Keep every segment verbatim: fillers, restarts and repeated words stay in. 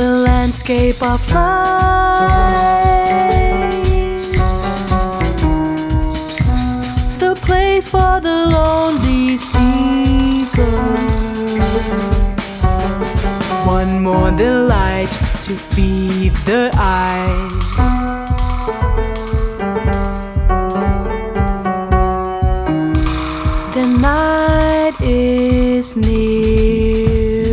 the landscape of lights, the place for the lonely seeker. One more delight to feed the eye. The night is near.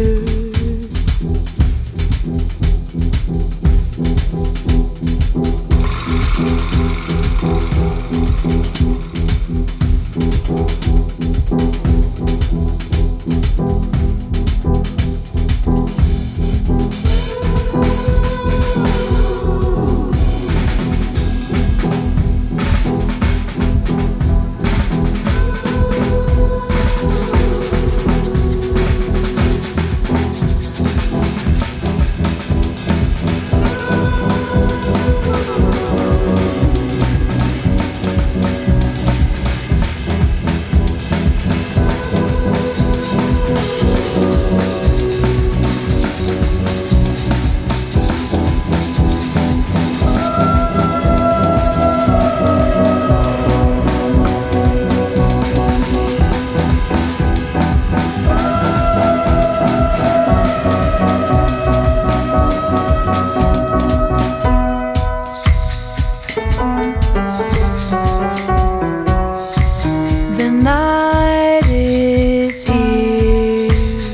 The night is here,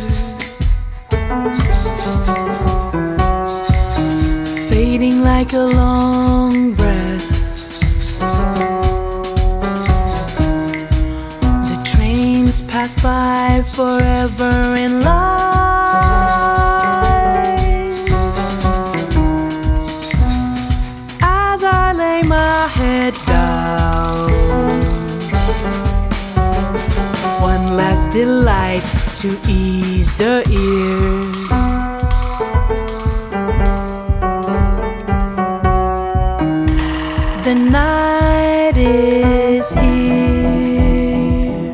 fading like a long breath. The trains pass by forever in lines. As I lay my head down, one last delight to ease the ear. The night is here.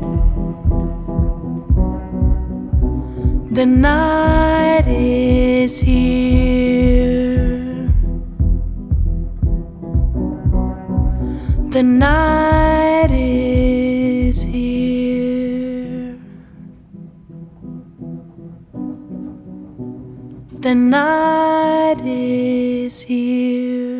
The night is here. The night is here. The night is here.